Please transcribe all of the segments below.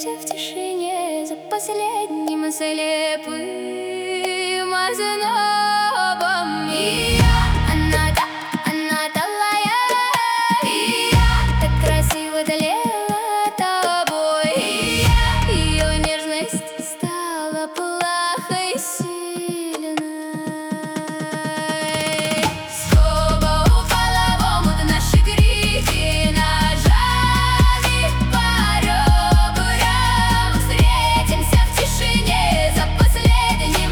Встретимся в тишине за последним слепым ознобом. И я, она талая, и я так красиво тлела тобой. И я, ее нежность стала плохой сильной. Скоба упала в омут, наши крики ножами по ребрам. Встретимся в тишине за последним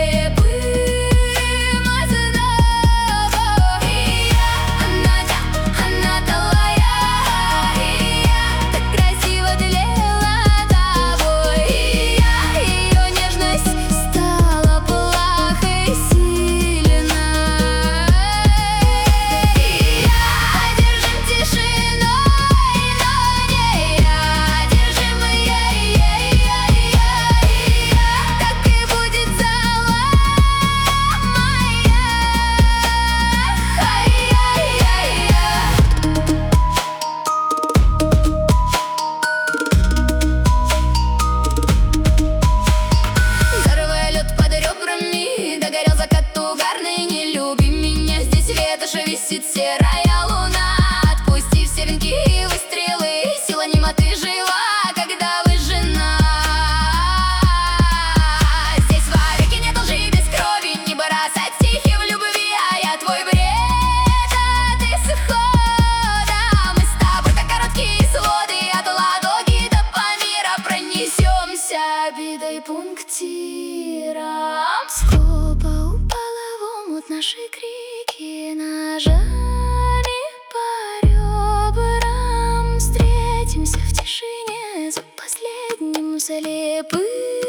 слепым ознобом. И я, она талая, и я так красиво тлела тобой. И я, ее нежность стала плохой сильной. И я одержим тишиной, но не я одержимая. Так и будет зала моя. Взорвай лед под ребрами, догорел закат угарный. Не люби меня, здесь ветошь висит серая луна. Отпусти все венки и выстрелы, сила немоты жива, когда выжжена. Здесь вовеки нет лжи без крови, не бросать стихи в любви, а я твой бред от исхода. Мы с тобой как короткие своды, от Ладоги до Памира пронесемся обидой пунктиром. Скоба упала в омут, наши крики ножами по ребрам. Встретимся в тишине за последним слепым